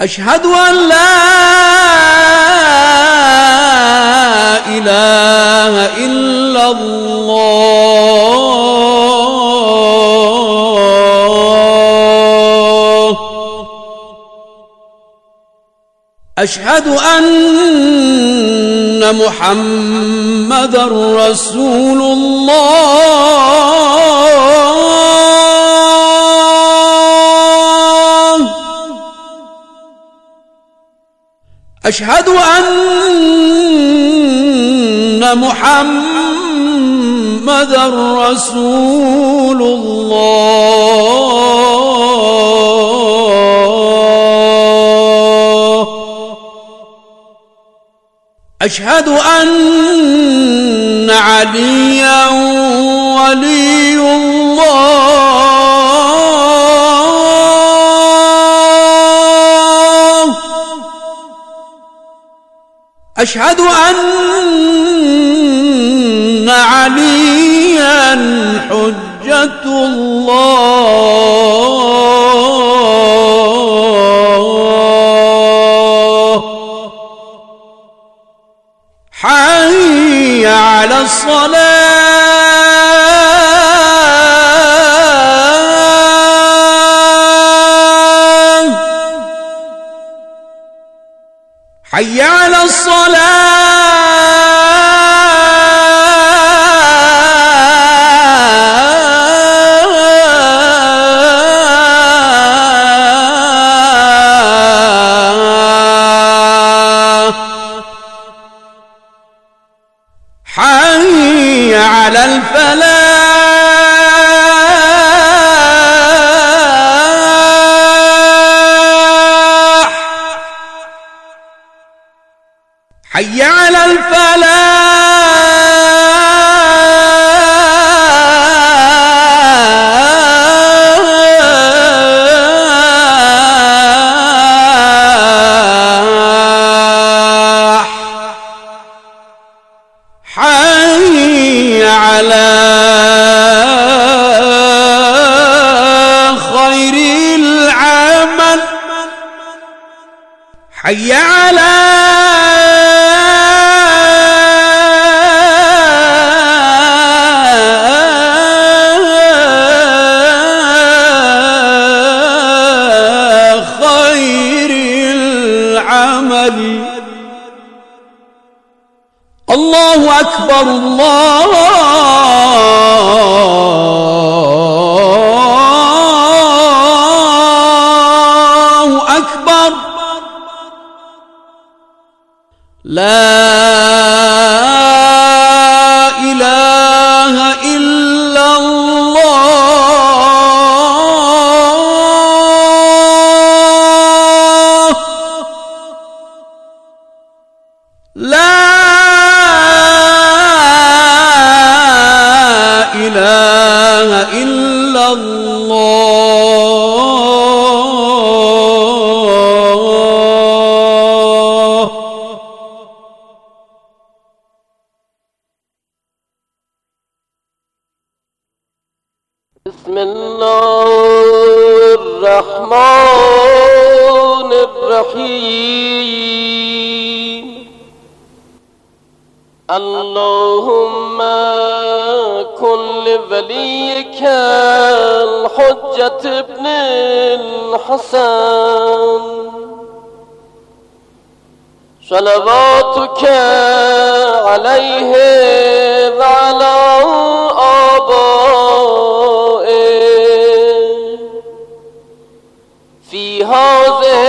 أشهد أن لا إله إلا الله. أشهد أن محمدًا رسول الله. أشهد أن محمدًا رسول الله. أشهد أن عليًا ولي الله. أشهد أن عليًا حجة الله. حي على الصلاة. حي على الصلاة. حي على الفلاح. حي على الفلاح. حي على خير العمل. حي على خير العمل. الله أكبر الله أكبر. لا إله إلا الله. لا إله إلا الله. بسم الله الرحمن الرحيم. اللهم كن لوليك الحجة ابن الحسن صلواتك عليه وعلى آبائه في هذه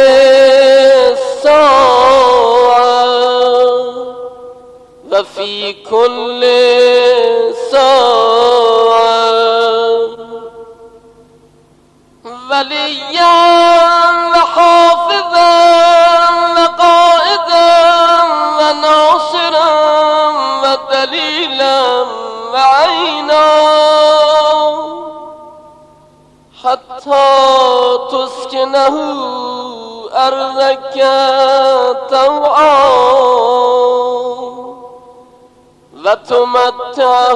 الساعة وفي كل ساعة وليا وحافظا وقائدا وناصرا ودليلا وعينا حتى تسكنه أرضك طوعا وتمتعه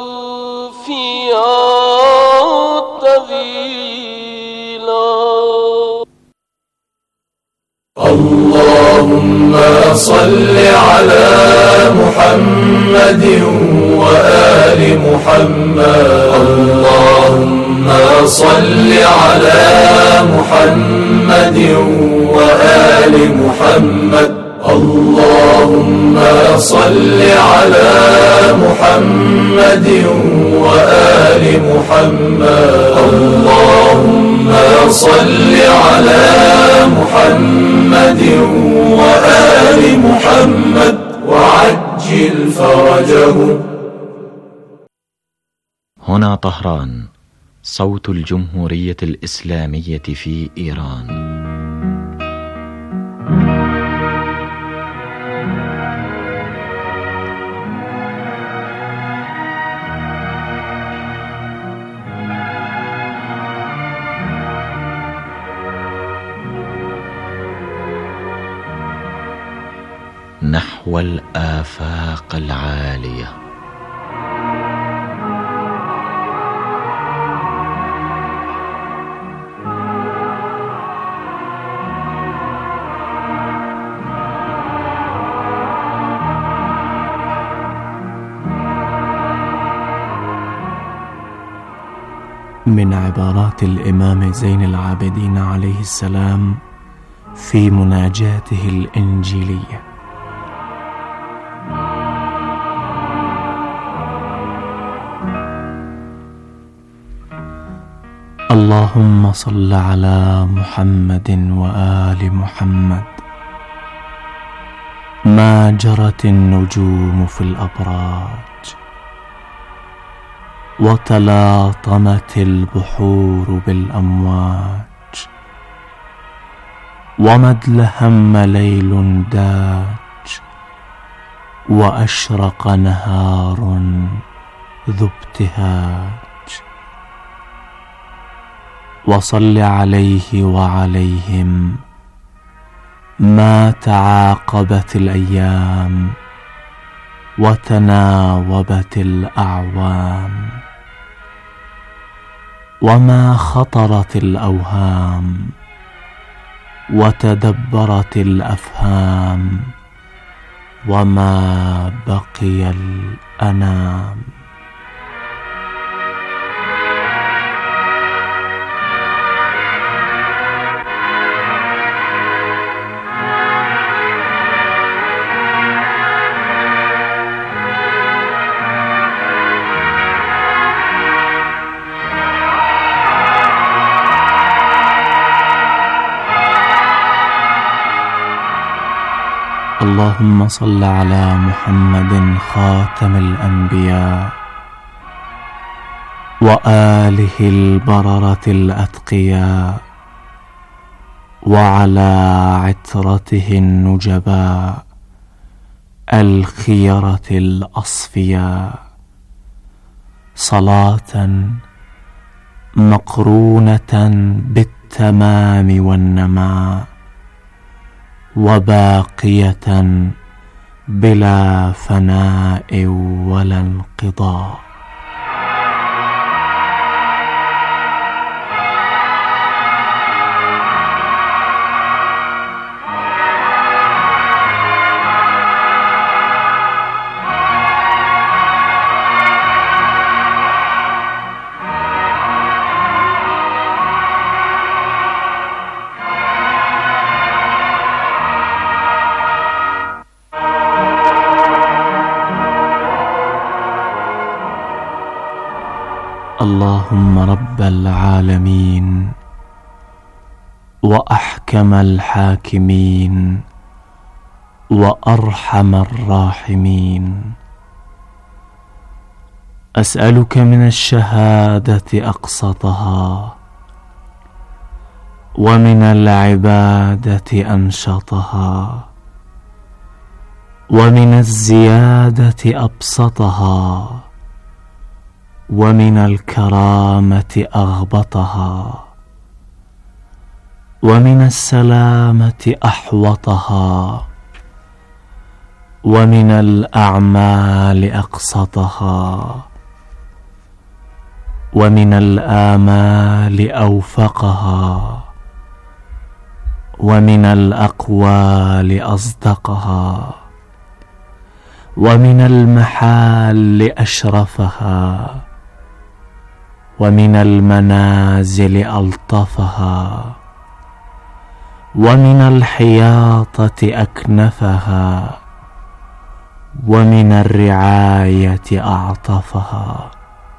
فيها طويلا. اللهم صل على محمد وآل محمد. اللهم صل على محمد وآل محمد. اللهم صل على محمد وآل محمد. اللهم صل على محمد وآل محمد وعجل فرجه. هنا طهران، صوت الجمهورية الإسلامية في إيران. نحو الآفاق العالية. من عبارات الإمام زين العابدين عليه السلام في مناجاته الإنجيلية: اللهم صل على محمد وآل محمد. ما جرت النجوم في الأبراج، وتلاطمت البحور بالأمواج، وما ادلهم ليل داج، وأشرق نهار ذو ابتهاج. وصل عليه وعليهم ما تعاقبت الأيام وتناوبت الأعوام، وما خطرت الأوهام وتدبرت الأفهام، وما بقي الأنام. اللهم صل على محمد خاتم الأنبياء وآله البررة الأتقياء، وعلى عترته النجباء الخيرة الأصفياء، صلاة مقرونة بالتمام والنماء، وباقية بلا فناء ولا انقضاء. اللهم رب العالمين وأحكم الحاكمين وأرحم الراحمين، أسألك من الشهادة أقسطها، ومن العبادة أنشطها، ومن الزيادة أبسطها، ومن الكرامة أغبطها، ومن السلامة أحوطها، ومن الأعمال أقسطها، ومن الآمال أوفقها، ومن الأقوال أصدقها، ومن المحال أشرفها، ومن المنازل ألطفها، ومن الحياطة أكنفها، ومن الرعاية أعطفها،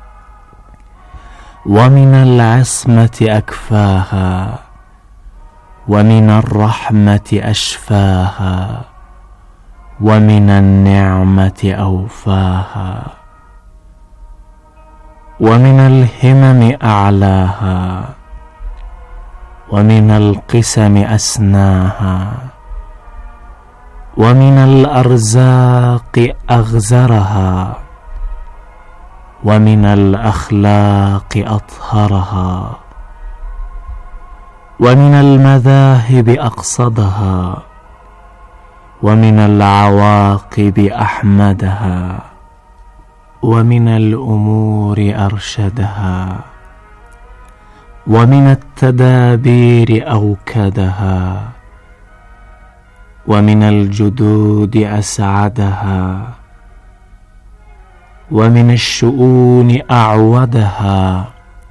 ومن العصمة أكفاها، ومن الرحمة أشفاها، ومن النعمة أوفاها، ومن الهمم أعلاها، ومن القسم أسناها، ومن الأرزاق أغزرها، ومن الأخلاق أطهرها، ومن المذاهب أقصدها، ومن العواقب أحمدها، ومن الأمور أرشدها، ومن التدابير أوكدها، ومن الجدود أسعدها، ومن الشؤون أعودها،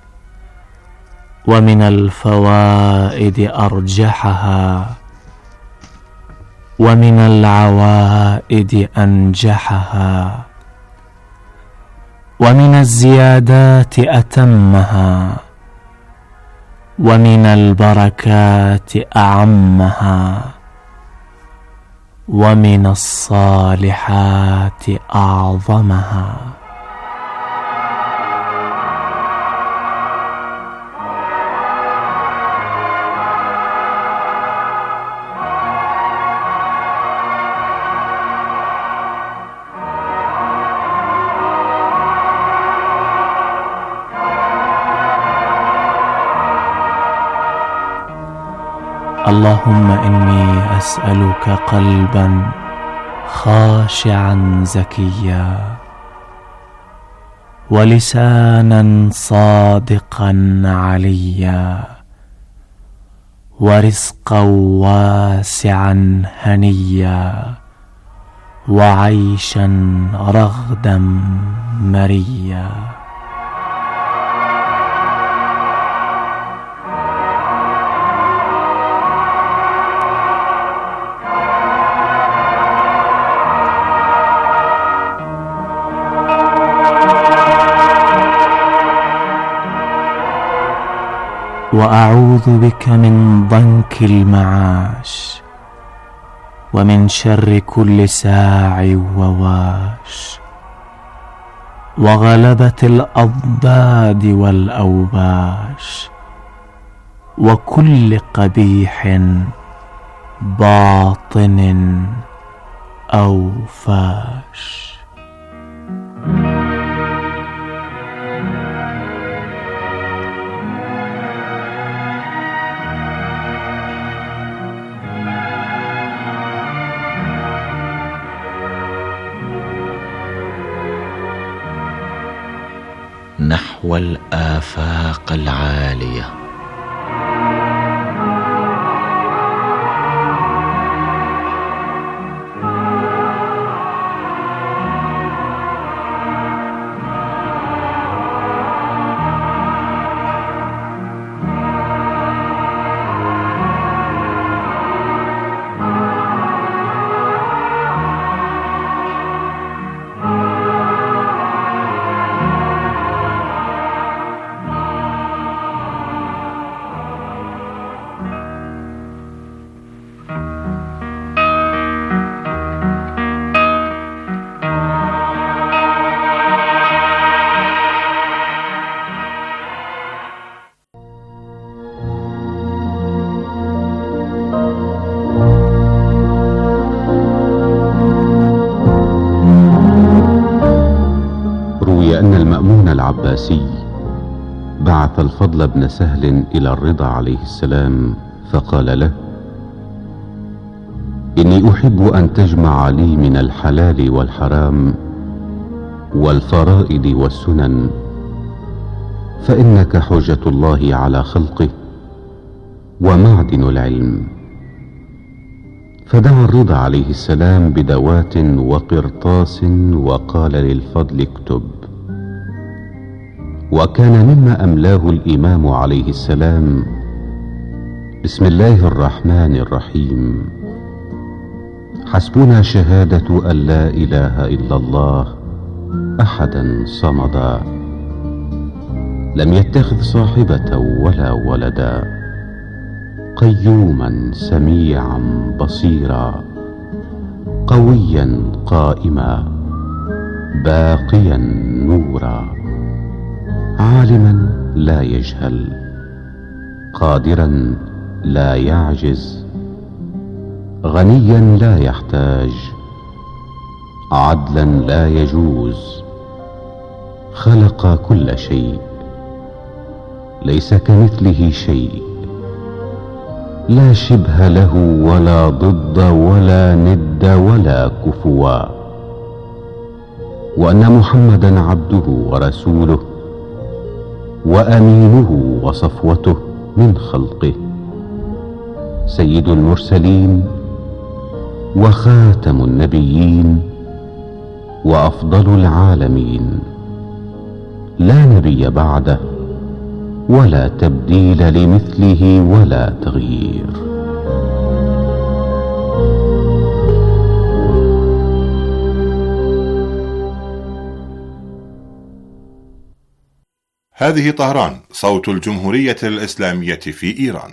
ومن الفوائد أرجحها، ومن العوائد أنجحها، ومن الزيادات أتمها، ومن البركات أعمها، ومن الصالحات أعظمها. اللهم إني أسألك قلبا خاشعا زكيا، ولسانا صادقا عليا، ورزقا واسعا هنيا، وعيشا رغدا مريا. وأعوذ بك من ضنك المعاش، ومن شر كل ساع وواش، وغلبة الأضداد والأوباش، وكل قبيح باطن أو فاش. نحو الآفاق العالية. أن المأمون العباسي بعث الفضل بن سهل إلى الرضا عليه السلام فقال له: إني أحب أن تجمع لي من الحلال والحرام والفرائض والسنن، فإنك حجة الله على خلقه ومعدن العلم، فدعا الرضا عليه السلام بدوات وقرطاس وقال للفضل اكتب. وكان مما أملاه الإمام عليه السلام: بسم الله الرحمن الرحيم، حسبنا شهادة أن لا إله إلا الله أحدا صمدا، لم يتخذ صاحبة ولا ولدا، قيوما سميعا بصيرا، قويا قائما، باقيا نورا، عالما لا يجهل، قادرا لا يعجز، غنيا لا يحتاج، عدلا لا يجوز، خلق كل شيء، ليس كمثله شيء، لا شبه له ولا ضد ولا ند ولا كفوا، وأن محمدا عبده ورسوله وأمينه وصفوته من خلقه، سيد المرسلين وخاتم النبيين وأفضل العالمين، لا نبي بعده ولا تبديل لمثله ولا تغيير. هذه طهران، صوت الجمهورية الإسلامية في إيران.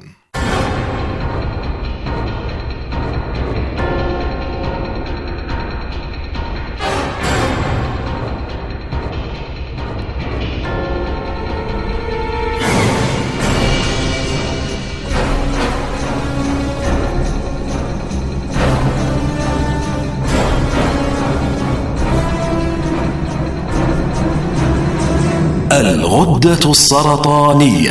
الغدة السرطانية.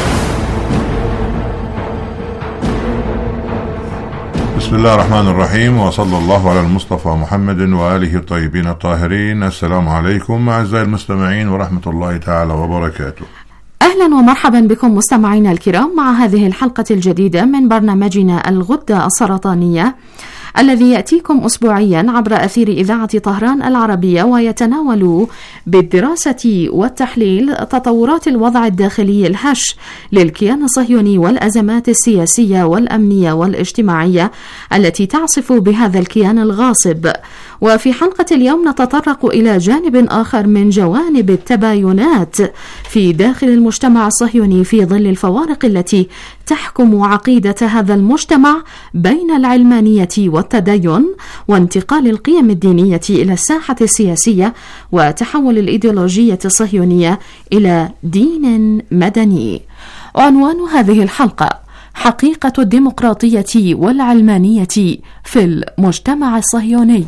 بسم الله الرحمن الرحيم، وصلى الله على المصطفى محمد وآله الطيبين الطاهرين. السلام عليكم أعزائي المستمعين ورحمة الله تعالى وبركاته. أهلا ومرحبا بكم مستمعينا الكرام مع هذه الحلقة الجديدة من برنامجنا الغدة السرطانية، الذي يأتيكم أسبوعيا عبر أثير إذاعة طهران العربية، ويتناول بالدراسة والتحليل تطورات الوضع الداخلي الهش للكيان الصهيوني والأزمات السياسية والأمنية والاجتماعية التي تعصف بهذا الكيان الغاصب. وفي حلقة اليوم نتطرق إلى جانب آخر من جوانب التباينات في داخل المجتمع الصهيوني في ظل الفوارق التي تحكم عقيدة هذا المجتمع بين العلمانية والتدين، وانتقال القيم الدينية إلى الساحة السياسية، وتحول الإيديولوجية الصهيونية إلى دين مدني. عنوان هذه الحلقة: حقيقة الديمقراطية والعلمانية في المجتمع الصهيوني.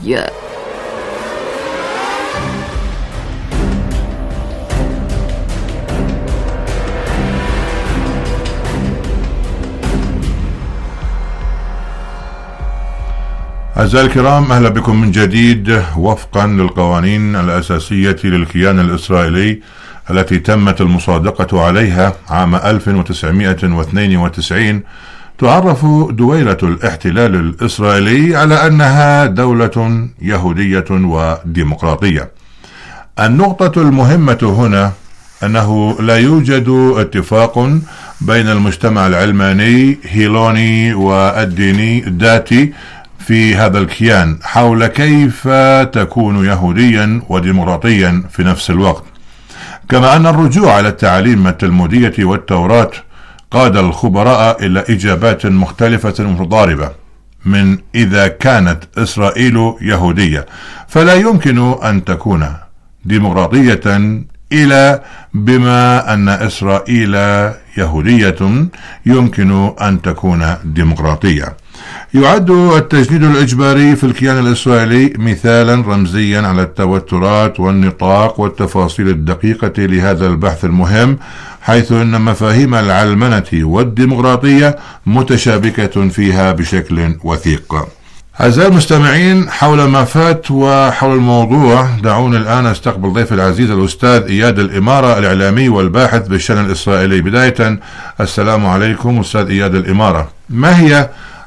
أعزائي الكرام، أهلا بكم من جديد وفقا للقوانين الأساسية للكيان الإسرائيلي التي تمت المصادقة عليها عام 1992. تعرف دويلة الاحتلال الإسرائيلي على أنها دولة يهودية وديمقراطية. النقطة المهمة هنا أنه لا يوجد اتفاق بين المجتمع العلماني هيلوني والديني داتي في هذا الكيان حول كيف تكون يهوديا وديمقراطيا في نفس الوقت، كما أن الرجوع على التعاليم التلمودية والتوراة قاد الخبراء إلى إجابات مختلفة متضاربة، من إذا كانت إسرائيل يهودية فلا يمكن أن تكون ديمقراطية، إلى بما أن إسرائيل يهودية يمكن أن تكون ديمقراطية. يعد التجنيد الإجباري في الكيان الإسرائيلي مثالا رمزيا على التوترات والنطاق والتفاصيل الدقيقة لهذا البحث المهم، حيث أن مفاهيم العلمنة والديمقراطية متشابكة فيها بشكل وثيق. أعزائي المستمعين، حول ما فات وحول الموضوع دعونا الآن استقبل ضيف العزيز الأستاذ إياد الإمارة، الإعلامي والباحث بالشأن الإسرائيلي. بداية السلام عليكم أستاذ إياد الإمارة، ما هي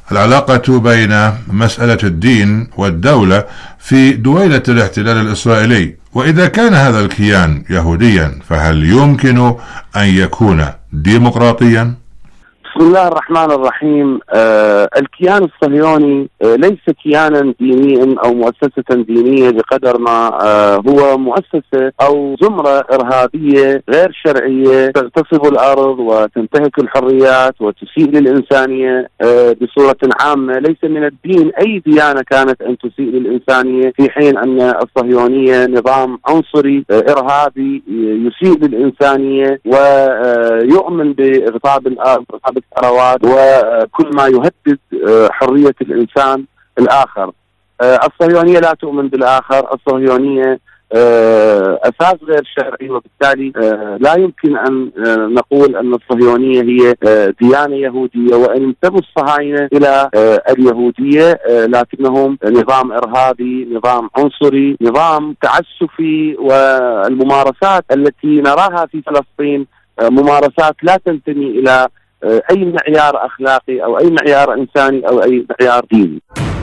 العلاقة بين مسألة الدين والدولة في دويلة الاحتلال الإسرائيلي؟ وإذا كان هذا الكيان يهوديا فهل يمكن أن يكون ديمقراطيا؟ بسم الله الرحمن الرحيم. الكيان الصهيوني ليس كيانا دينيا أو مؤسسة دينية بقدر ما هو مؤسسة أو زمرة إرهابية غير شرعية تغتصب الأرض وتنتهك الحريات وتسيء للإنسانية بصورة عامة. ليس من الدين أي ديانة كانت أن تسيء للإنسانية، في حين أن الصهيونية نظام عنصري إرهابي يسيء للإنسانية ويؤمن بإغتصاب الأرض الثروات وكل ما يهدد حرية الإنسان الآخر. الصهيونية لا تؤمن بالآخر، الصهيونية أساس غير شرعي، وبالتالي لا يمكن أن نقول أن الصهيونية هي ديانة يهودية، وإن انتموا الصهاينة إلى اليهودية لكنهم نظام إرهابي، نظام عنصري، نظام تعسفي. والممارسات التي نراها في فلسطين ممارسات لا تنتمي إلى أي معيار أخلاقي أو أي معيار إنساني أو أي معيار ديني.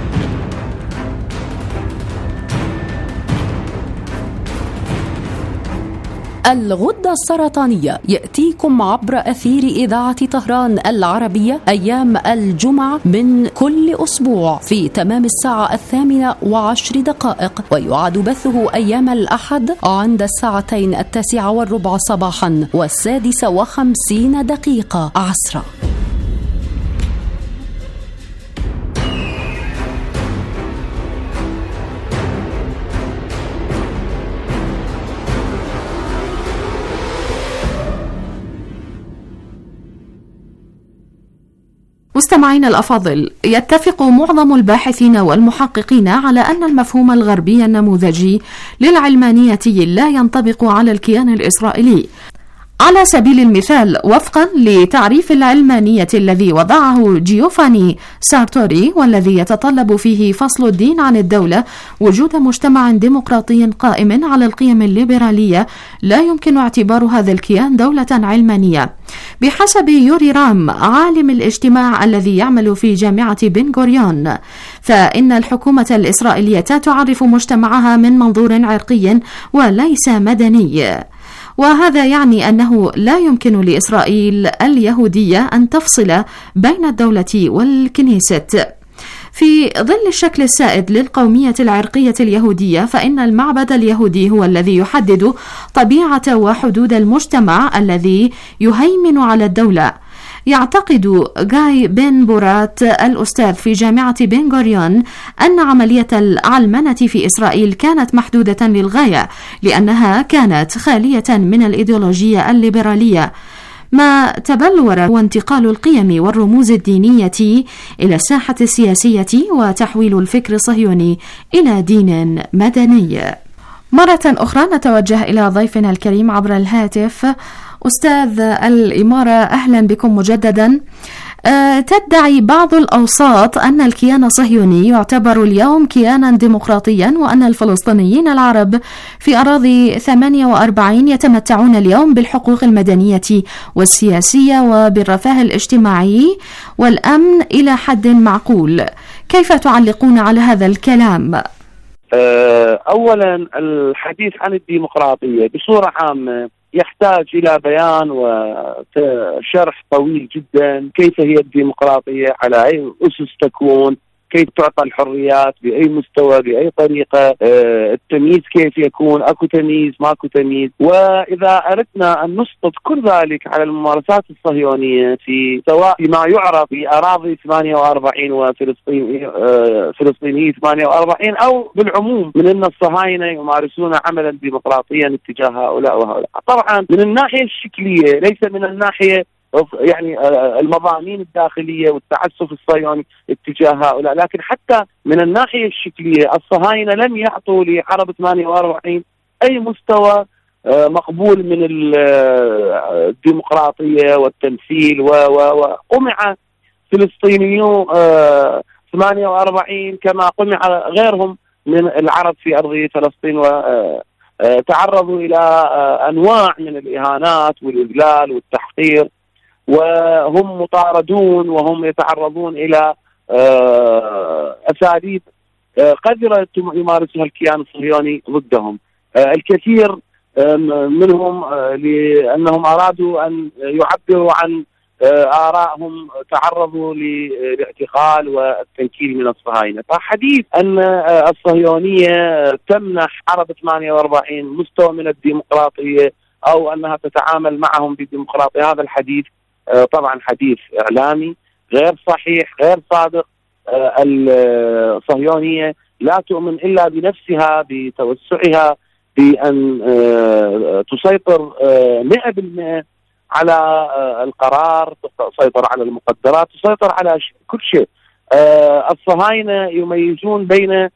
الغدة السرطانية يأتيكم عبر أثير إذاعة طهران العربية أيام الجمعة من كل أسبوع في تمام الساعة 8:10، ويعاد بثه أيام الأحد عند الساعتين 9:15 صباحا و6:50 عصرا. مستمعين الأفاضل، يتفق معظم الباحثين والمحققين على أن المفهوم الغربي النموذجي للعلمانية لا ينطبق على الكيان الإسرائيلي. على سبيل المثال، وفقا لتعريف العلمانية الذي وضعه جيوفاني سارتوري، والذي يتطلب فيه فصل الدين عن الدولة، وجود مجتمع ديمقراطي قائم على القيم الليبرالية، لا يمكن اعتبار هذا الكيان دولة علمانية. بحسب يوري رام، عالم الاجتماع الذي يعمل في جامعة بن غوريون، فإن الحكومة الإسرائيلية تعرف مجتمعها من منظور عرقي وليس مدني، وهذا يعني أنه لا يمكن لإسرائيل اليهودية أن تفصل بين الدولة والكنيسة. في ظل الشكل السائد للقومية العرقية اليهودية، فإن المعبد اليهودي هو الذي يحدد طبيعة وحدود المجتمع الذي يهيمن على الدولة. يعتقد جاي بن بورات الأستاذ في جامعة بن غوريون أن عملية العلمنة في إسرائيل كانت محدودة للغاية، لأنها كانت خالية من الإيديولوجية الليبرالية. ما تبلور وانتقال القيم والرموز الدينية إلى الساحة السياسية وتحويل الفكر الصهيوني إلى دين مدني. مرة أخرى نتوجه إلى ضيفنا الكريم عبر الهاتف، أستاذ الإمارة، أهلا بكم مجددا. تدعي بعض الأوساط أن الكيان الصهيوني يعتبر اليوم كيانا ديمقراطيا، وأن الفلسطينيين العرب في أراضي 48 يتمتعون اليوم بالحقوق المدنية والسياسية وبالرفاه الاجتماعي والأمن إلى حد معقول. كيف تعلقون على هذا الكلام؟ أولا، الحديث عن الديمقراطية بصورة عامة يحتاج إلى بيان وشرح طويل جدا. كيف هي الديمقراطية؟ على أي أسس تكون؟ كيف تعطى الحريات؟ بأي مستوى؟ بأي طريقة؟ التمييز كيف يكون؟ أكو تمييز؟ ماكو تمييز؟ وإذا أردنا أن نسقط كل ذلك على الممارسات الصهيونية في سواء ما يعرف بأراضي 48 وفلسطيني 48 أو بالعموم من أن الصهاينة يمارسون عملا ديمقراطيا اتجاه هؤلاء وهؤلاء. طبعا من الناحية الشكلية، ليس من الناحية يعني المضامين الداخلية والتعسف الصهيوني اتجاه هؤلاء، لكن حتى من الناحية الشكلية الصهاينة لم يعطوا لعرب 48 أي مستوى مقبول من الديمقراطية والتمثيل، وقمع فلسطينيو 48 كما قمع غيرهم من العرب في أرضية فلسطين، وتعرضوا إلى أنواع من الإهانات والإذلال والتحقير، وهم مطاردون وهم يتعرضون إلى أساليب قذرة يمارسها الكيان الصهيوني ضدهم. الكثير منهم لأنهم أرادوا أن يعبروا عن آرائهم تعرضوا للاعتقال والتنكيل من الصهاينة. فحديث أن الصهيونية تمنح عرب 48 مستوى من الديمقراطية أو أنها تتعامل معهم بالديمقراطية، هذا الحديث طبعا حديث إعلامي غير صحيح غير صادق. الصهيونية لا تؤمن إلا بنفسها، بتوسعها، بأن تسيطر 100% على القرار، تسيطر على المقدرات، تسيطر على كل شيء. الصهاينة يميزون بين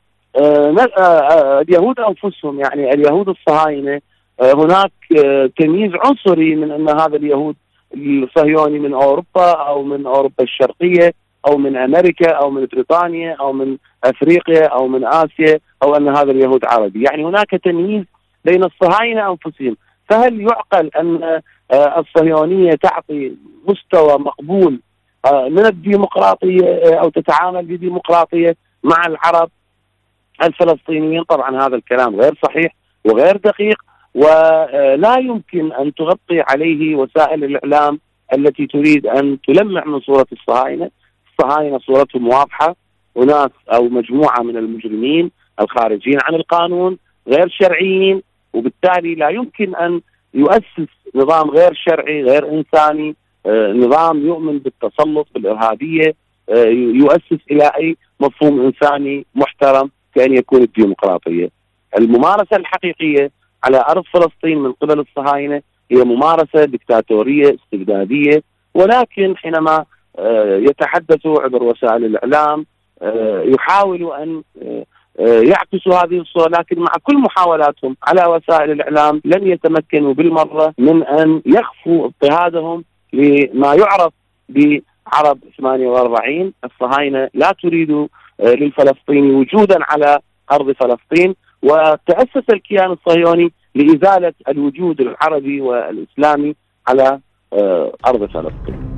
اليهود أنفسهم، يعني اليهود الصهاينة هناك تمييز عنصري من أن هذا اليهود الصهيوني من أوروبا أو من أوروبا الشرقية أو من أمريكا أو من بريطانيا أو من أفريقيا أو من آسيا، أو أن هذا اليهود عربي. يعني هناك تمييز بين الصهاينة أنفسهم. فهل يعقل أن الصهيونية تعطي مستوى مقبول من الديمقراطية أو تتعامل بديمقراطية مع العرب الفلسطينيين؟ طبعا هذا الكلام غير صحيح وغير دقيق، ولا يمكن أن تغطي عليه وسائل الإعلام التي تريد أن تلمع من صورة الصهاينة. الصهاينة صورتهم واضحة، وناس أو مجموعة من المجرمين الخارجين عن القانون غير شرعيين، وبالتالي لا يمكن أن يؤسس نظام غير شرعي غير إنساني، نظام يؤمن بالتسلط بالإرهابية، يؤسس إلى أي مفهوم إنساني محترم كأن يكون الديمقراطية. الممارسة الحقيقية على أرض فلسطين من قبل الصهاينة هي ممارسة دكتاتورية استبدادية، ولكن حينما يتحدثوا عبر وسائل الإعلام يحاولوا أن يعكسوا هذه الصورة، لكن مع كل محاولاتهم على وسائل الإعلام لن يتمكنوا بالمرة من أن يخفوا اضطهادهم لما يعرف بعرب 48. الصهاينة لا تريد للفلسطيني وجودا على أرض فلسطين، وتأسس الكيان الصهيوني لإزالة الوجود العربي والإسلامي على أرض فلسطين.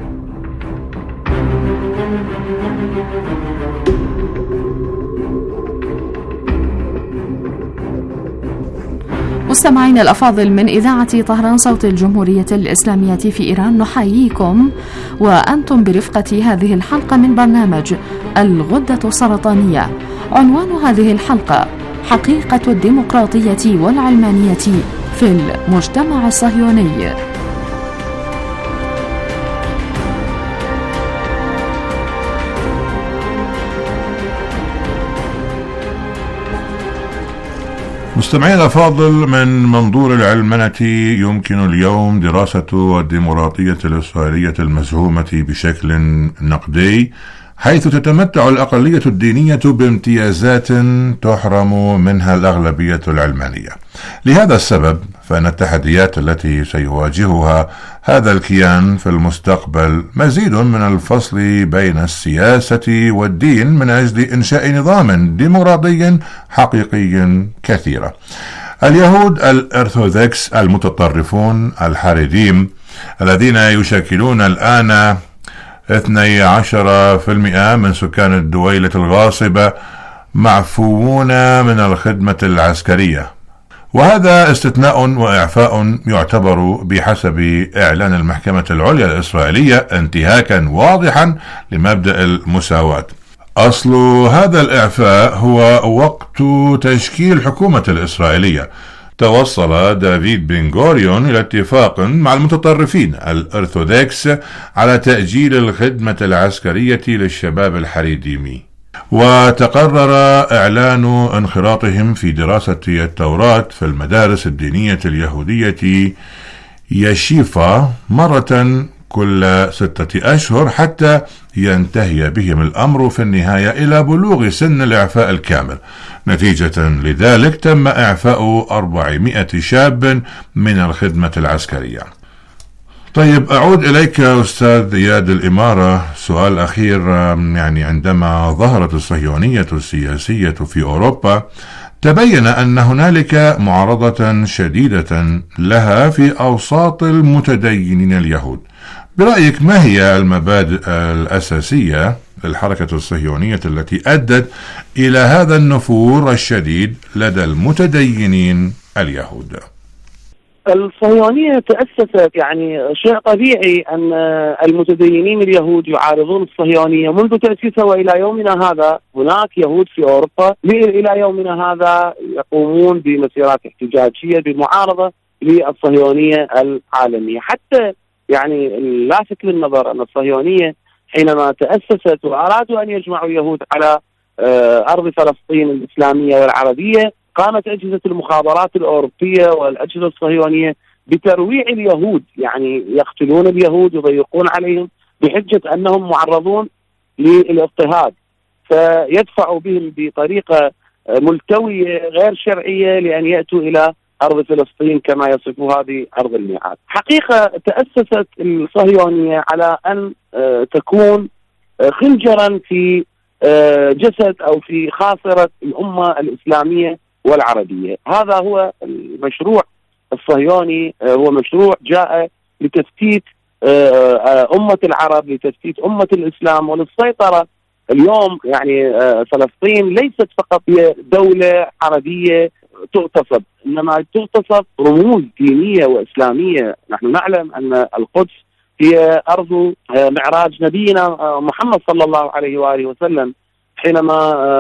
مستمعينا الأفاضل، من إذاعة طهران صوت الجمهورية الإسلامية في إيران نحييكم وأنتم برفقة هذه الحلقة من برنامج الغدة السرطانية. عنوان هذه الحلقة: حقيقة الديمقراطية والعلمانية في المجتمع الصهيوني. مستمعين الأفاضل، من منظور العلمنة يمكن اليوم دراسة الديمقراطية الإسرائيلية المزعومة بشكل نقدي، حيث تتمتع الأقلية الدينية بامتيازات تحرم منها الأغلبية العلمانية. لهذا السبب فإن التحديات التي سيواجهها هذا الكيان في المستقبل مزيد من الفصل بين السياسة والدين من أجل إنشاء نظام ديمقراطي حقيقي كثيرة. اليهود الأرثوذكس المتطرفون الحريديم الذين يشكلون الآن 12% من سكان الدويلة الغاصبة معفوون من الخدمة العسكرية، وهذا استثناء وإعفاء يعتبر بحسب إعلان المحكمة العليا الإسرائيلية انتهاكا واضحا لمبدأ المساواة. أصل هذا الإعفاء هو وقت تشكيل الحكومة الإسرائيلية. توصل دافيد بن غوريون إلى اتفاق مع المتطرفين الأرثوذكس على تأجيل الخدمة العسكرية للشباب الحريديمي، وتقرر إعلان انخراطهم في دراسة التوراة في المدارس الدينية اليهودية يشيفا مرة كل 6 أشهر حتى ينتهي بهم الأمر في النهاية إلى بلوغ سن الإعفاء الكامل. نتيجة لذلك تم إعفاء 400 شاب من الخدمة العسكرية. طيب، أعود إليك أستاذ إياد الإمارة. سؤال أخير، يعني عندما ظهرت الصهيونية السياسية في أوروبا تبين أن هنالك معارضة شديدة لها في أوساط المتدينين اليهود. برأيك ما هي المبادئ الأساسية للحركة الصهيونية التي أدت إلى هذا النفور الشديد لدى المتدينين اليهود؟ الصهيونية تأسست، يعني شيء طبيعي أن المتدينين اليهود يعارضون الصهيونية منذ تأسيسها وإلى يومنا هذا. هناك يهود في أوروبا إلى يومنا هذا يقومون بمسيرات احتجاجية بمعارضة للصهيونية العالمية. حتى يعني لافت للنظر أن الصهيونية حينما تأسست وأرادوا أن يجمعوا اليهود على أرض فلسطين الإسلامية والعربية، قامت أجهزة المخابرات الأوروبية والأجهزة الصهيونية بترويع اليهود، يعني يقتلون اليهود ويضيقون عليهم بحجة أنهم معرضون للاضطهاد، فيدفعوا بهم بطريقة ملتوية غير شرعية لأن يأتوا إلى أرض فلسطين كما يصفوها بأرض الميعاد. حقيقة تأسست الصهيونية على أن تكون خنجرا في جسد أو في خاصرة الأمة الإسلامية والعربية. هذا هو المشروع الصهيوني، هو مشروع جاء لتفتيت أمة العرب، لتفتيت أمة الإسلام وللسيطرة. اليوم يعني فلسطين ليست فقط هي دولة عربية تغتصب، إنما تغتصب رموز دينية وإسلامية. نحن نعلم أن القدس هي أرض معراج نبينا محمد صلى الله عليه وآله وسلم، حينما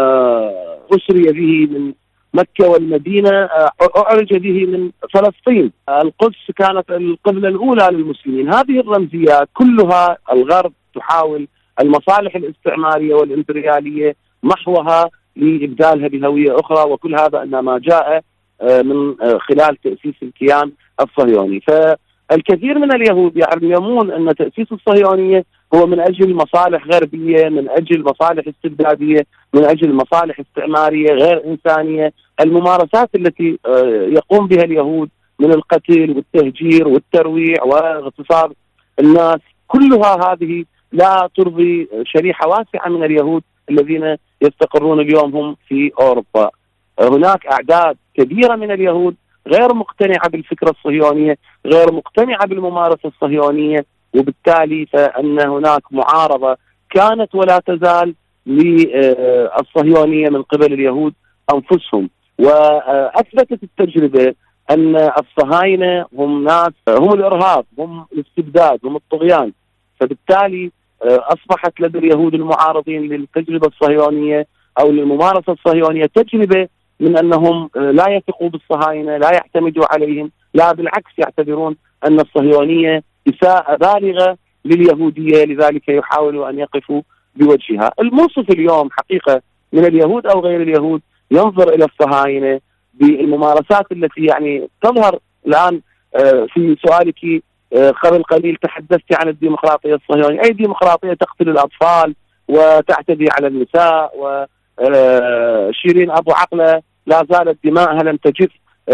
أسري به من مكة والمدينة أعرج به من فلسطين. القدس كانت القبلة الأولى للمسلمين. هذه الرمزيات كلها الغرب تحاول المصالح الاستعمارية والإمبريالية محوها لإبدالها بهوية أخرى، وكل هذا إنما جاء من خلال تأسيس الكيان الصهيوني. فالكثير من اليهود يعلمون أن تأسيس الصهيونية هو من أجل مصالح غربية، من أجل مصالح استبدادية، من أجل مصالح استعمارية غير إنسانية. الممارسات التي يقوم بها اليهود من القتل والتهجير والترويع واغتصاب الناس، كلها هذه لا ترضي شريحة واسعة من اليهود الذين يستقرون اليوم هم في أوروبا. هناك أعداد كبيرة من اليهود غير مقتنعة بالفكرة الصهيونية، غير مقتنعة بالممارسة الصهيونية، وبالتالي فإن هناك معارضة كانت ولا تزال للصهيونية من قبل اليهود أنفسهم. وأثبتت التجربة أن الصهاينة هم ناس، هم الإرهاب، هم الاستبداد، هم الطغيان. فبالتالي أصبحت لدى اليهود المعارضين للتجربة الصهيونية أو للممارسة الصهيونية تجربة من أنهم لا يثقوا بالصهاينة، لا يعتمدوا عليهم، لا بالعكس يعتبرون أن الصهيونية إساءة بالغة لليهودية، لذلك يحاولوا أن يقفوا بوجهها. المنصف اليوم حقيقة من اليهود أو غير اليهود ينظر إلى الصهاينة بالممارسات التي يعني تظهر الآن. في سؤالك قبل قليل تحدثت عن الديمقراطية الصهيونية. أي ديمقراطية تقتل الأطفال وتعتدي على النساء، وشيرين أبو عقلة لا زالت دماءها لم تجف،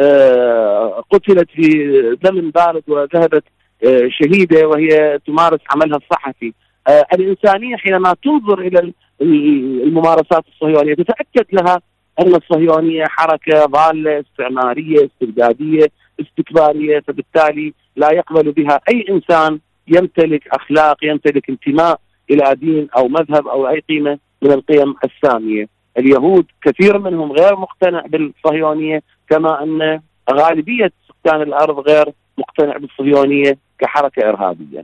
قتلت في دم بارد وذهبت شهيدة وهي تمارس عملها الصحفي. الإنسانية حينما تنظر إلى الممارسات الصهيونية تتأكد لها أن الصهيونية حركة ضالة استعمارية استبدادية استكبارية، فبالتالي لا يقبل بها أي إنسان يمتلك أخلاق، يمتلك انتماء إلى دين أو مذهب أو أي قيمة من القيم السامية. اليهود كثير منهم غير مقتنع بالصهيونية، كما أن غالبية سكان الأرض غير مقتنع بالصهيونية كحركة إرهابية.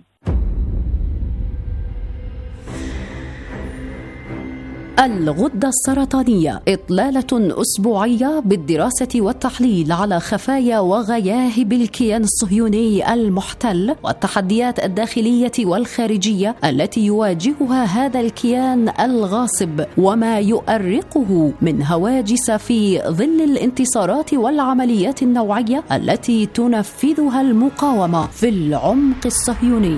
الغدة السرطانية، إطلالة أسبوعية بالدراسة والتحليل على خفايا وغياهب الكيان الصهيوني المحتل والتحديات الداخلية والخارجية التي يواجهها هذا الكيان الغاصب، وما يؤرقه من هواجس في ظل الانتصارات والعمليات النوعية التي تنفذها المقاومة في العمق الصهيوني.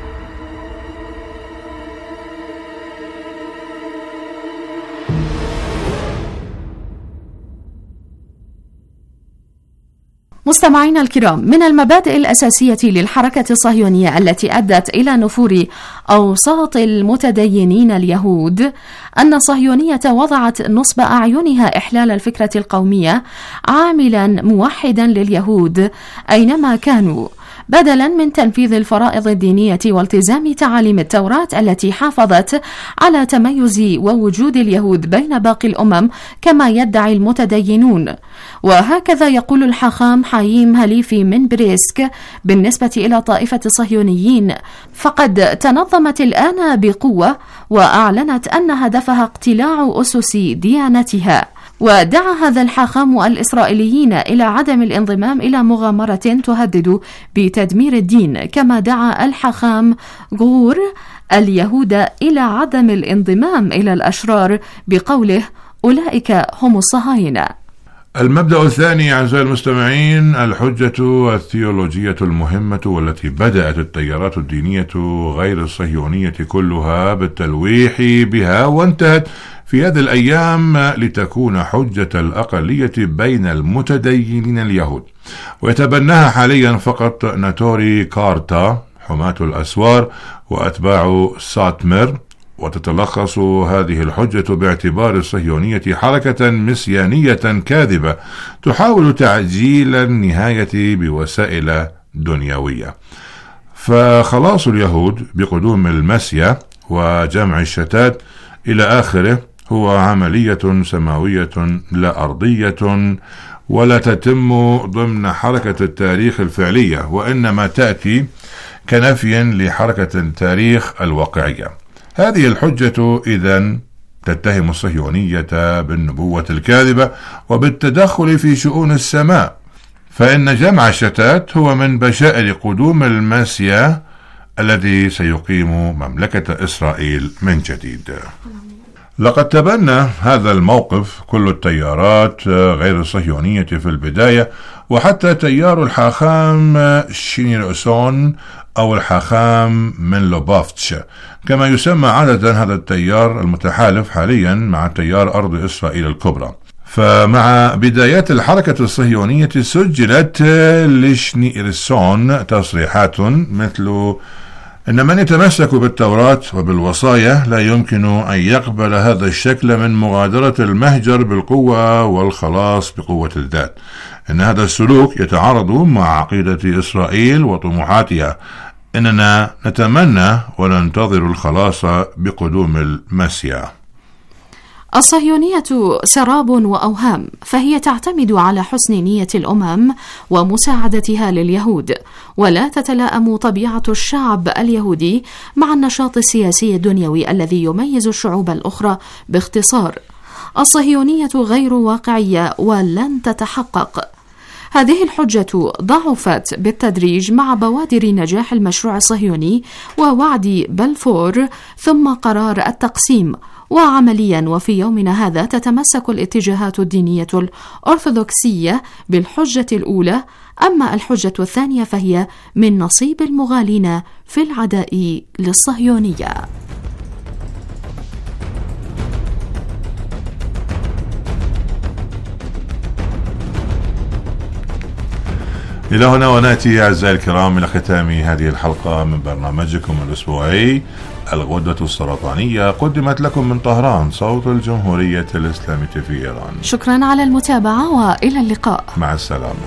مستمعينا الكرام، من المبادئ الأساسية للحركة الصهيونية التي أدت إلى نفور أوساط المتدينين اليهود أن الصهيونية وضعت نصب أعينها إحلال الفكرة القومية، عاملا موحدا لليهود أينما كانوا، بدلا من تنفيذ الفرائض الدينية والتزام تعاليم التوراة التي حافظت على تميز ووجود اليهود بين باقي الأمم كما يدعي المتدينون. وهكذا يقول الحاخام حايم هليفي من بريسك بالنسبة إلى طائفة الصهيونيين: فقد تنظمت الآن بقوة وأعلنت أن هدفها اقتلاع أسس ديانتها. ودعا هذا الحاخام الإسرائيليين إلى عدم الانضمام إلى مغامرة تهدد بتدمير الدين، كما دعا الحاخام غور اليهود إلى عدم الانضمام إلى الأشرار بقوله: أولئك هم الصهاينة. المبدأ الثاني أعزائي المستمعين الحجة الثيولوجية المهمة، والتي بدأت التيارات الدينية غير الصهيونية كلها بالتلويح بها، وانتهت في هذه الأيام لتكون حجة الأقلية بين المتدينين اليهود، ويتبناها حاليا فقط ناتوري كارتا حماة الأسوار وأتباع ساتمر. وتتلخص هذه الحجة باعتبار الصهيونية حركة مسيانية كاذبة تحاول تعجيل النهاية بوسائل دنيوية. فخلاص اليهود بقدوم المسيا وجمع الشتات إلى آخره هو عملية سماوية لا أرضية، ولا تتم ضمن حركة التاريخ الفعلية، وإنما تأتي كنفي لحركة التاريخ الواقعية. هذه الحجة إذن تتهم الصهيونية بالنبوة الكاذبة وبالتدخل في شؤون السماء، فإن جمع الشتات هو من بشائر قدوم المسيا الذي سيقيم مملكة إسرائيل من جديد. لقد تبنى هذا الموقف كل التيارات غير الصهيونية في البداية، وحتى تيار الحاخام شينيرسون أو الحاخام من لوبافتش كما يسمى عادة هذا التيار المتحالف حاليا مع تيار أرض إسرائيل الكبرى. فمع بدايات الحركة الصهيونية سجلت لشنيرسون تصريحات مثل: إن من يتمسك بالتوراة وبالوصايا لا يمكن أن يقبل هذا الشكل من مغادرة المهجر بالقوة والخلاص بقوة الذات. إن هذا السلوك يتعارض مع عقيدة إسرائيل وطموحاتها. إننا نتمنى وننتظر الخلاص بقدوم المسيا. الصهيونية سراب وأوهام، فهي تعتمد على حسن نية الأمم ومساعدتها لليهود، ولا تتلائم طبيعة الشعب اليهودي مع النشاط السياسي الدنيوي الذي يميز الشعوب الأخرى. باختصار، الصهيونية غير واقعية ولن تتحقق. هذه الحجة ضعفت بالتدريج مع بوادر نجاح المشروع الصهيوني ووعد بلفور ثم قرار التقسيم. وعمليا وفي يومنا هذا تتمسك الاتجاهات الدينية الأرثوذكسية بالحجة الأولى، أما الحجة الثانية فهي من نصيب المغالين في العداء للصهيونية. إلى هنا ونأتي أعزائي الكرام إلى ختام هذه الحلقة من برنامجكم الأسبوعي الغدة السرطانية، قدمت لكم من طهران صوت الجمهورية الإسلامية في إيران. شكرا على المتابعة وإلى اللقاء. مع السلامة.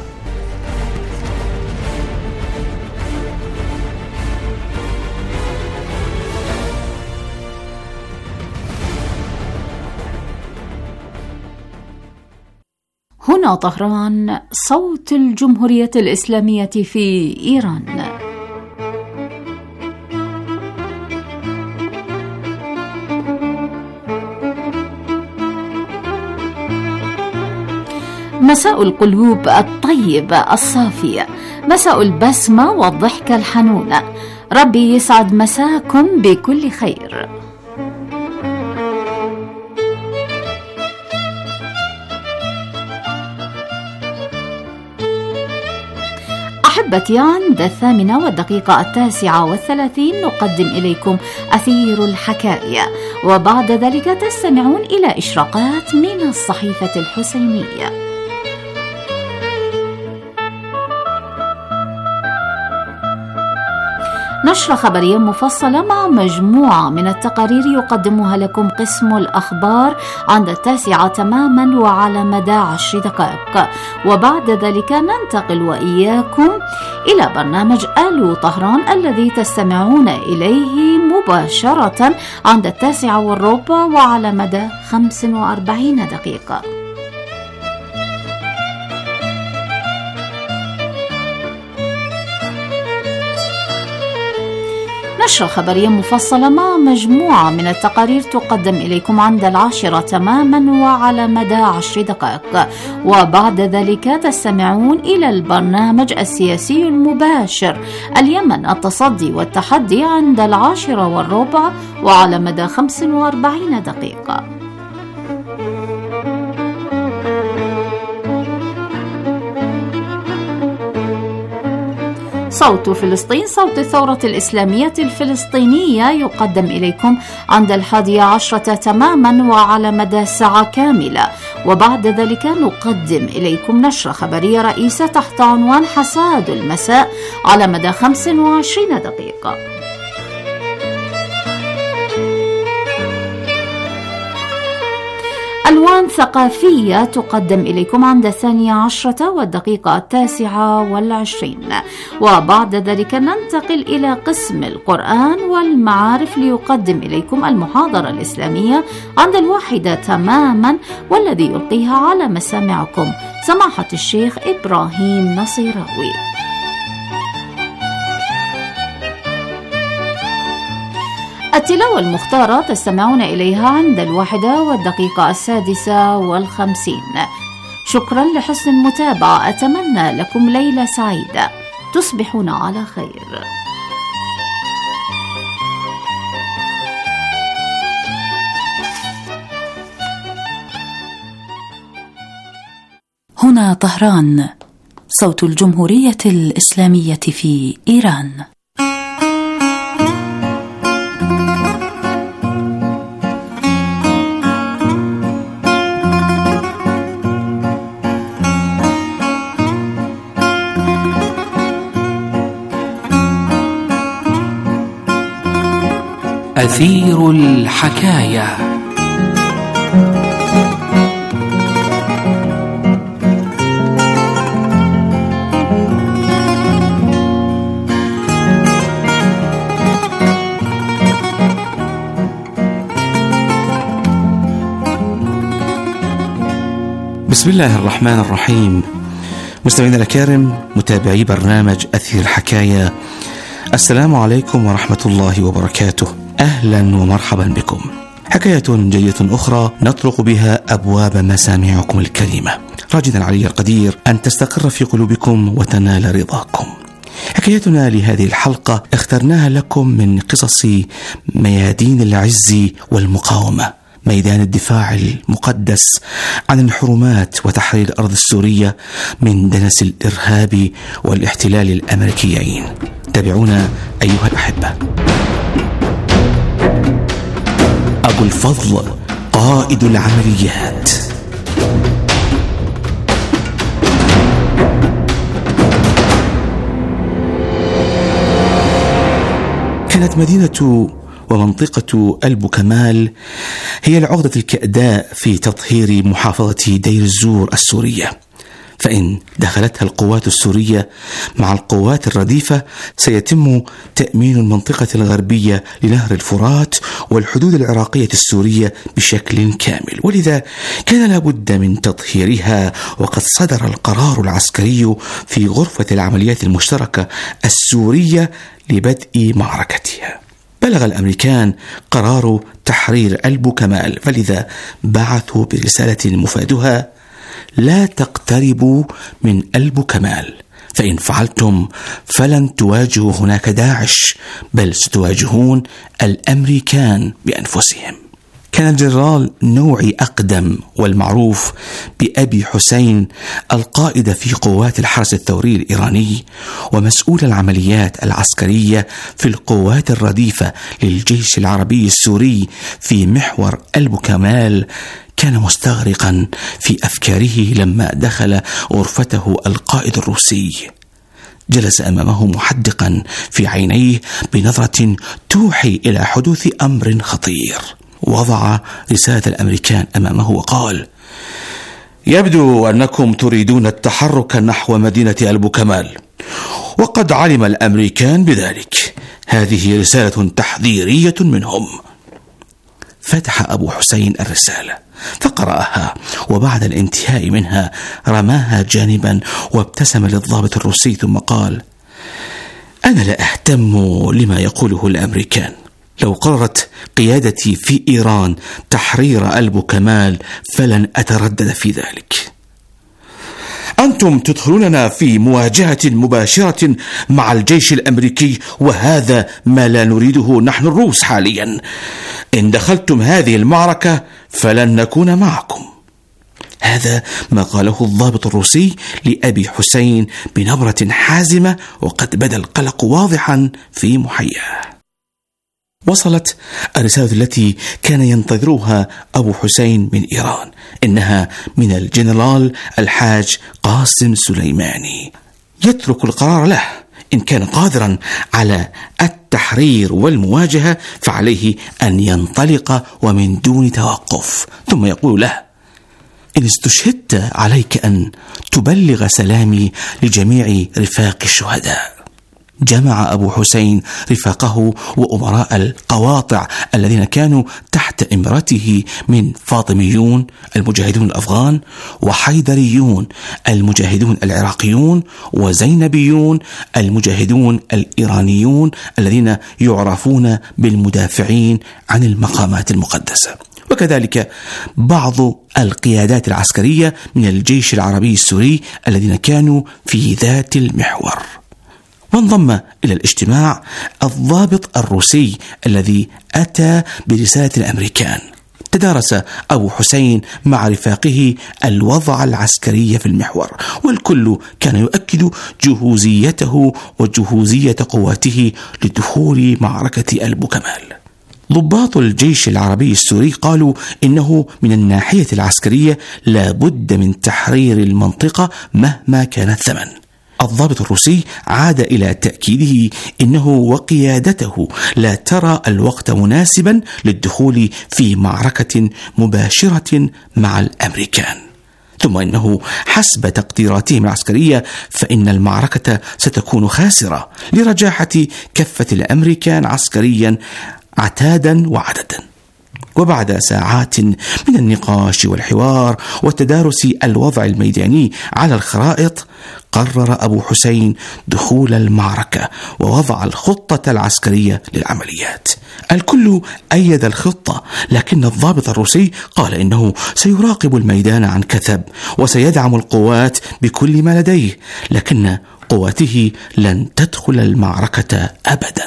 هنا طهران صوت الجمهورية الإسلامية في إيران. مساء القلوب الطيب الصافية، مساء البسمة والضحكة الحنونة، ربي يسعد مساكم بكل خير. أحبتي، عند 8:39 نقدم إليكم أثير الحكاية، وبعد ذلك تستمعون إلى إشراقات من الصحيفة الحسينية. نشرة خبرية مفصلة مع مجموعة من التقارير يقدمها لكم قسم الأخبار عند 9 تماما وعلى مدى 10 دقائق. وبعد ذلك ننتقل وإياكم إلى برنامج ألو طهران الذي تستمعون إليه مباشرة عند 9:15 وعلى مدى 45 دقيقة. نشرة خبرية مفصلة مع مجموعة من التقارير تقدم إليكم عند 10 تماما وعلى مدى 10 دقائق. وبعد ذلك تستمعون إلى البرنامج السياسي المباشر اليمن التصدي والتحدي عند 10:15 وعلى مدى 45 دقيقة. صوت فلسطين، صوت الثورة الإسلامية الفلسطينية، يقدم إليكم عند 11 تماما وعلى مدى ساعة كاملة. وبعد ذلك نقدم إليكم نشرة خبرية رئيسة تحت عنوان حصاد المساء على مدى 25 دقيقة. ألوان ثقافية تقدم إليكم عند 12 والدقيقة 29. وبعد ذلك ننتقل إلى قسم القرآن والمعارف ليقدم إليكم المحاضرة الإسلامية عند 1 تماما، والذي يلقيها على مسامعكم سماحة الشيخ إبراهيم نصيراوي. التلاوة المختارة تستمعون إليها عند 1 والدقيقة 56. شكرا لحسن المتابعة، أتمنى لكم ليلة سعيدة، تصبحون على خير. هنا طهران، صوت الجمهورية الإسلامية في إيران. أثير الحكاية. بسم الله الرحمن الرحيم. مستمعينا الكرام، متابعي برنامج أثير الحكاية، السلام عليكم ورحمة الله وبركاته. أهلا ومرحبا بكم. حكاية جيدة أخرى نطرق بها أبواب مسامعكم الكريمة، راجدا علي القدير أن تستقر في قلوبكم وتنال رضاكم. حكايتنا لهذه الحلقة اخترناها لكم من قصص ميادين العز والمقاومة، ميدان الدفاع المقدس عن الحرمات وتحرير الأرض السورية من دنس الإرهاب والاحتلال الأمريكيين. تابعونا أيها الأحبة. أبو الفضل قائد العمليات. كانت مدينة ومنطقة البوكمال هي العقدة الكأداء في تطهير محافظة دير الزور السورية، فإن دخلتها القوات السورية مع القوات الرديفة سيتم تأمين المنطقة الغربية لنهر الفرات والحدود العراقية السورية بشكل كامل، ولذا كان لابد من تطهيرها. وقد صدر القرار العسكري في غرفة العمليات المشتركة السورية لبدء معركتها. بلغ الأمريكان قرار تحرير البوكمال، فلذا بعثوا برسالة مفادها: لا تقتربوا من البوكمال، فإن فعلتم فلن تواجهوا هناك داعش، بل ستواجهون الأمريكان بأنفسهم. كان الجنرال نوعي أقدم والمعروف بأبي حسين القائد في قوات الحرس الثوري الإيراني ومسؤول العمليات العسكرية في القوات الرديفة للجيش العربي السوري في محور البوكمال، كان مستغرقا في أفكاره لما دخل غرفته القائد الروسي. جلس أمامه محدقا في عينيه بنظرة توحي إلى حدوث أمر خطير. وضع رسالة الأمريكان أمامه وقال: يبدو أنكم تريدون التحرك نحو مدينة البوكمال، وقد علم الأمريكان بذلك. هذه رسالة تحذيرية منهم. فتح أبو حسين الرسالة فقرأها، وبعد الانتهاء منها رماها جانبا وابتسم للضابط الروسي ثم قال: أنا لا أهتم لما يقوله الأمريكان. لو قررت قيادتي في إيران تحرير البوكمال فلن أتردد في ذلك. أنتم تدخلوننا في مواجهة مباشرة مع الجيش الأمريكي، وهذا ما لا نريده نحن الروس حاليا. إن دخلتم هذه المعركة فلن نكون معكم. هذا ما قاله الضابط الروسي لأبي حسين بنبرة حازمة، وقد بدا القلق واضحا في محياه. وصلت الرسالة التي كان ينتظرها أبو حسين من إيران. إنها من الجنرال الحاج قاسم سليماني، يترك القرار له. إن كان قادرا على التحرير والمواجهة فعليه أن ينطلق ومن دون توقف. ثم يقول له: إن استشهدت عليك أن تبلغ سلامي لجميع رفاق الشهداء. جمع أبو حسين رفاقه وأمراء القواطع الذين كانوا تحت إمرته من فاطميون المجاهدون الأفغان، وحيدريون المجاهدون العراقيون، وزينبيون المجاهدون الإيرانيون الذين يعرفون بالمدافعين عن المقامات المقدسة، وكذلك بعض القيادات العسكرية من الجيش العربي السوري الذين كانوا في ذات المحور. وانضم إلى الاجتماع الضابط الروسي الذي أتى برسالة الأمريكان. تدارس أبو حسين مع رفاقه الوضع العسكري في المحور، والكل كان يؤكد جهوزيته وجهوزية قواته لدخول معركة البوكمال. ضباط الجيش العربي السوري قالوا إنه من الناحية العسكرية لا بد من تحرير المنطقة مهما كان الثمن. الضابط الروسي عاد إلى تأكيده إنه وقيادته لا ترى الوقت مناسبا للدخول في معركة مباشرة مع الأمريكان، ثم إنه حسب تقديراتهم العسكرية فإن المعركة ستكون خاسرة لرجاحة كفة الأمريكان عسكريا عتادا وعددا. وبعد ساعات من النقاش والحوار وتدارس الوضع الميداني على الخرائط، قرر أبو حسين دخول المعركة ووضع الخطة العسكرية للعمليات. الكل أيد الخطة، لكن الضابط الروسي قال إنه سيراقب الميدان عن كثب وسيدعم القوات بكل ما لديه، لكن قواته لن تدخل المعركة أبدا.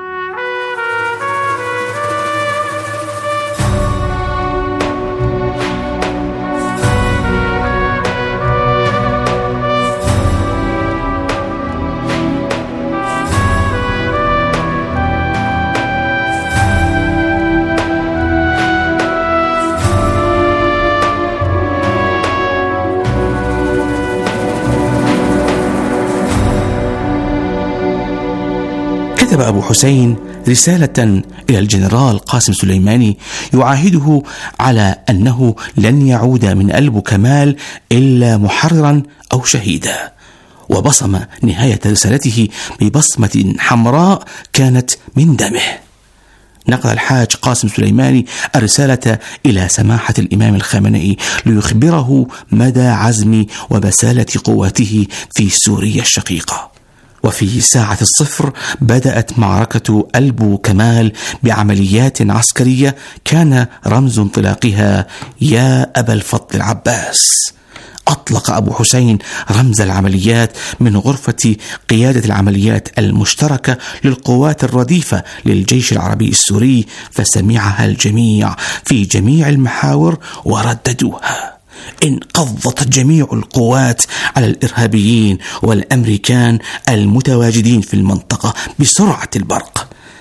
كتب أبو حسين رسالة إلى الجنرال قاسم سليماني يعاهده على أنه لن يعود من البوكمال إلا محررا أو شهيدا، وبصم نهاية رسالته ببصمة حمراء كانت من دمه. نقل الحاج قاسم سليماني الرسالة إلى سماحة الإمام الخامنئي ليخبره مدى عزم وبسالة قواته في سوريا الشقيقة. وفي ساعة الصفر بدأت معركة البوكمال بعمليات عسكرية كان رمز انطلاقها يا أبا الفضل العباس. أطلق أبو حسين رمز العمليات من غرفة قيادة العمليات المشتركة للقوات الرديفة للجيش العربي السوري، فسمعها الجميع في جميع المحاور ورددوها. انقضت جميع القوات على الإرهابيين والأمريكان المتواجدين في المنطقة بسرعة البرق.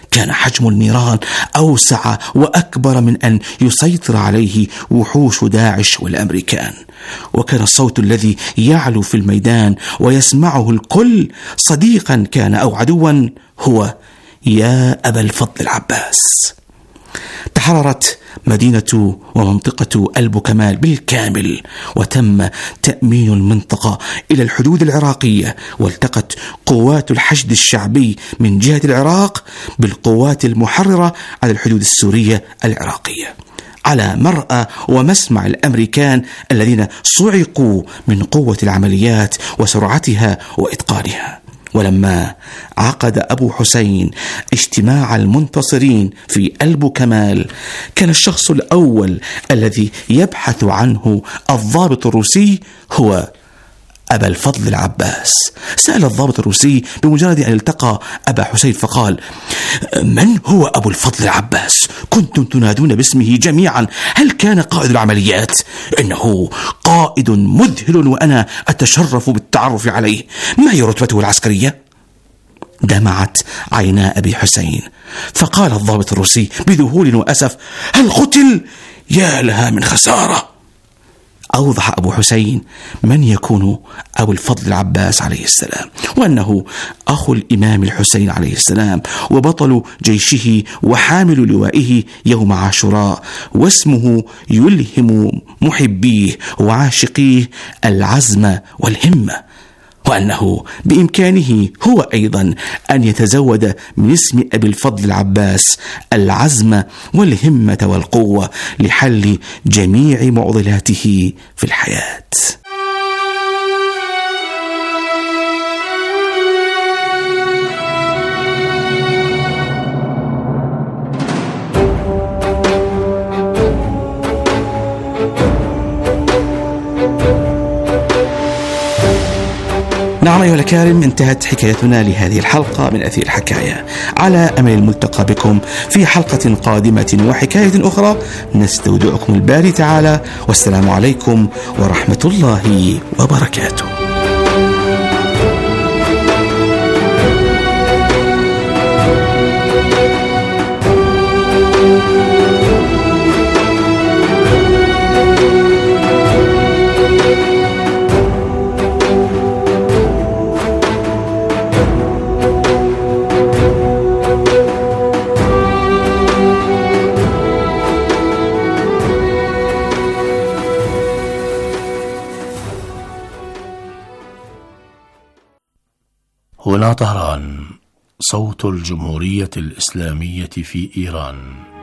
كان حجم النيران أوسع وأكبر من أن يسيطر عليه وحوش داعش والأمريكان، وكان الصوت الذي يعلو في الميدان ويسمعه الكل صديقا كان أو عدوا هو: يا أبا الفضل العباس. تحررت مدينة ومنطقة البوكمال بالكامل، وتم تأمين المنطقة إلى الحدود العراقية، والتقت قوات الحشد الشعبي من جهة العراق بالقوات المحررة على الحدود السورية العراقية، على مرأى ومسمع الأمريكان الذين صعقوا من قوة العمليات وسرعتها وإتقانها. ولما عقد أبو حسين اجتماع المنتصرين في البوكمال، كان الشخص الأول الذي يبحث عنه الضابط الروسي هو أبا الفضل العباس. سأل الضابط الروسي بمجرد أن التقى أبا حسين فقال: من هو أبو الفضل العباس؟ كنتم تنادون باسمه جميعا، هل كان قائد العمليات؟ إنه قائد مذهل وأنا أتشرف بالتعرف عليه. ما هي رتبته العسكرية؟ دمعت عينا أبي حسين، فقال الضابط الروسي بذهول وأسف: هل قتل؟ يا لها من خسارة. أوضح أبو حسين من يكون أبو الفضل العباس عليه السلام، وأنه أخو الإمام الحسين عليه السلام، وبطل جيشه وحامل لوائه يوم عاشوراء، واسمه يلهم محبيه وعاشقيه العزم والهمة، وأنه بإمكانه هو أيضا أن يتزود من اسم أبي الفضل العباس العزم والهمة والقوة لحل جميع معضلاته في الحياة. نعم أيها الكرام، انتهت حكايتنا لهذه الحلقة من أثير الحكاية، على أمل الملتقى بكم في حلقة قادمة وحكاية أخرى. نستودعكم الباري تعالى، والسلام عليكم ورحمة الله وبركاته. هنا طهران، صوت الجمهورية الإسلامية في إيران.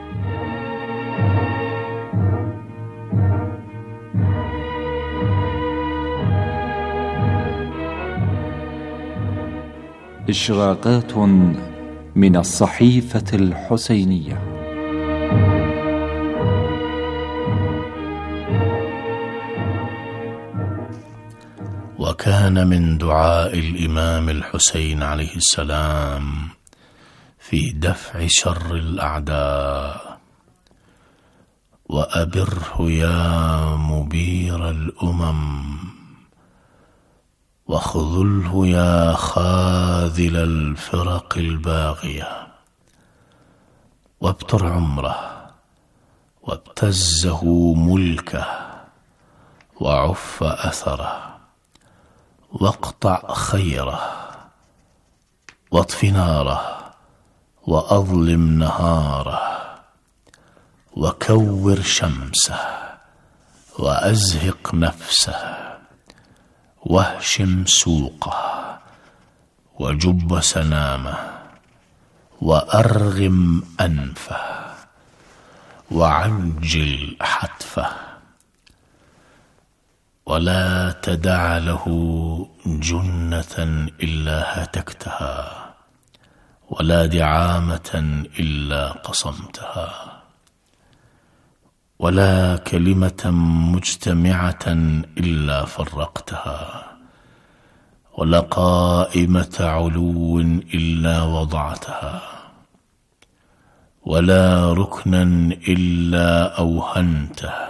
إشراقات من الصحيفة الحسينية. وكان من دعاء الإمام الحسين عليه السلام في دفع شر الأعداء: وأبره يا مبير الأمم، وخذله يا خاذل الفرق الباغية، وابتر عمره، وابتزه ملكه، وعف أثره، واقطع خيره، واطف ناره، وأظلم نهاره، وكور شمسه، وأزهق نفسه، واهشم سوقه، وجب سنامه، وأرغم أنفه، وعجل حتفه، ولا تدع له جنة إلا هتكتها، ولا دعامة إلا قصمتها، ولا كلمة مجتمعة إلا فرقتها، ولا قائمة علو إلا وضعتها، ولا ركنا إلا أوهنته،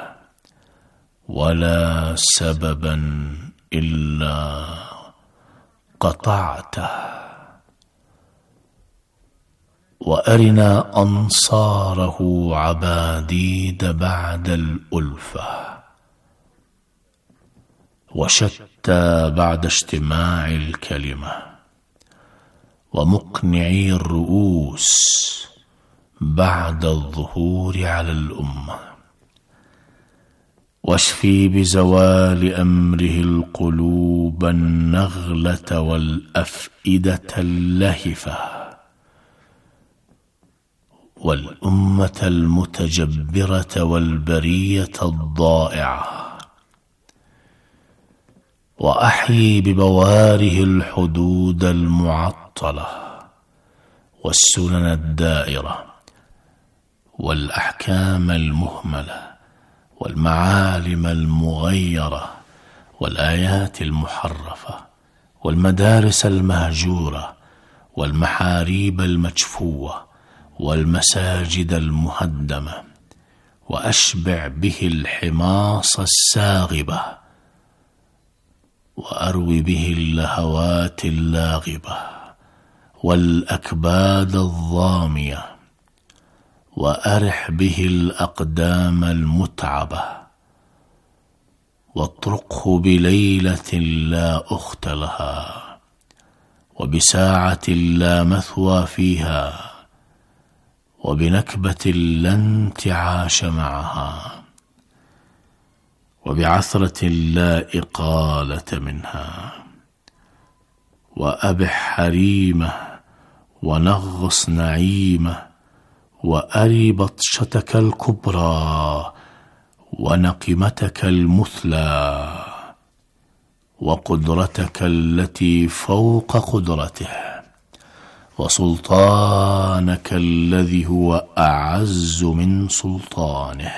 ولا سببا إلا قطعته، وأرنا أنصاره عباديد بعد الألفة، وشتى بعد اجتماع الكلمة، ومقنعي الرؤوس بعد الظهور على الأمة. واشفي بزوال أمره القلوب النغلة والأفئدة اللهفة، والأمة المتجبرة والبرية الضائعة. وأحيي ببواره الحدود المعطلة والسنن الدائرة والأحكام المهملة والمعالم المغيرة والآيات المحرفة والمدارس المهجورة والمحاريب المجفوة والمساجد المهدمة، وأشبع به الحماص الساغبة، وأروي به اللهوات اللاغبة والأكباد الضامية، وأرح به الأقدام المتعبة، واطرقه بليلة لا أخت لها، وبساعة لا مثوى فيها، وبنكبة لا انتعاش معها، وبعثرة لا إقالة منها. وأبح حريمه ونغص نعيمه، وأري بطشتك الكبرى ونقمتك المثلى، وقدرتك التي فوق قدرته، وسلطانك الذي هو أعز من سلطانه.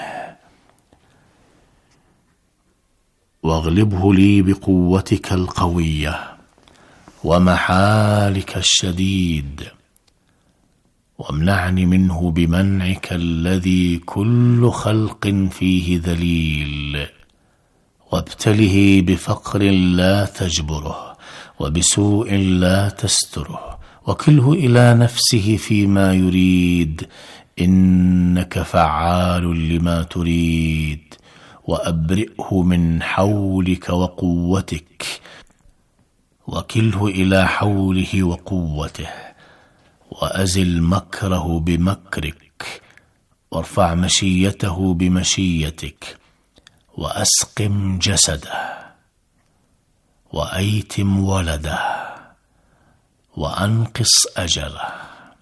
واغلبه لي بقوتك القوية ومحالك الشديد، وامنعني منه بمنعك الذي كل خلق فيه ذليل، وابتله بفقر لا تجبره وبسوء لا تستره، وكله إلى نفسه فيما يريد، إنك فعال لما تريد. وأبرئه من حولك وقوتك، وكله إلى حوله وقوته، وأزل مكره بمكرك، وارفع مشيته بمشيتك، وأسقم جسده، وأيتم ولده، وأنقص أجله،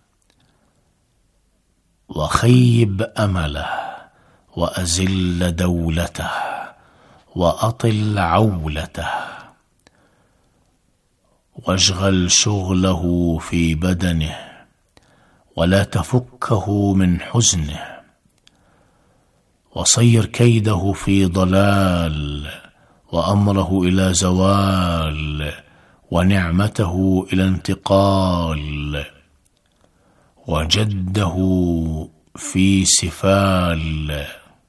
وخيب أمله، وأزل دولته، وأطل عولته، واشغل شغله في بدنه، ولا تفكه من حزنه، وصير كيده في ضلال، وأمره إلى زوال، ونعمته إلى انتقال، وجده في سفال،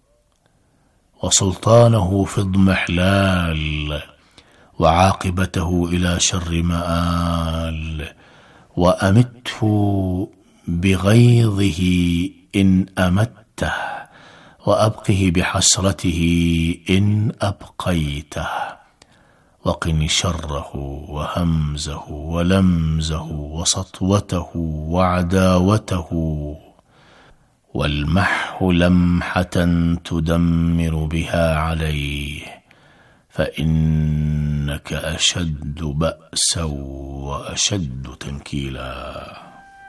وسلطانه في اضمحلال، وعاقبته إلى شر مآل. وأمته بغيظه إن أمته، وأبقه بحسرته إن أبقيته، وقني شره وهمزه ولمزه وسطوته وعداوته، والمحه لمحة تدمر بها عليه، فإنك أشد بأسا وأشد تنكيلا.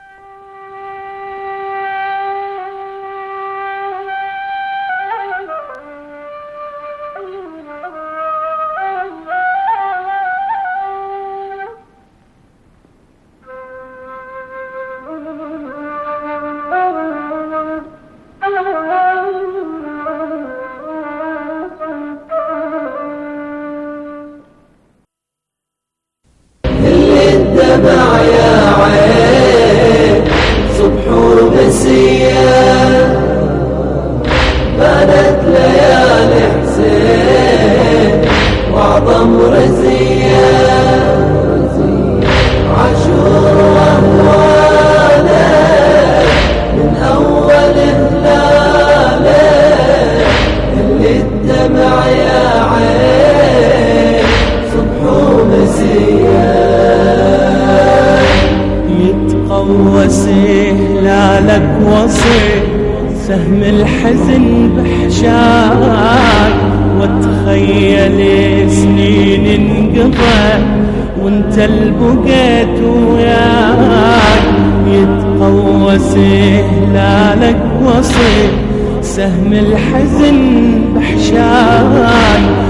الدمع يا عين صبح ومسية، بانت ليالي حسين وأعظم رزية، عاشور وأهواله وصي سهم الحزن بحشاي، واتخيل سنين انقضت وانت البقيت وياي، يتقوس هلالك وصي سهم الحزن بحشاي،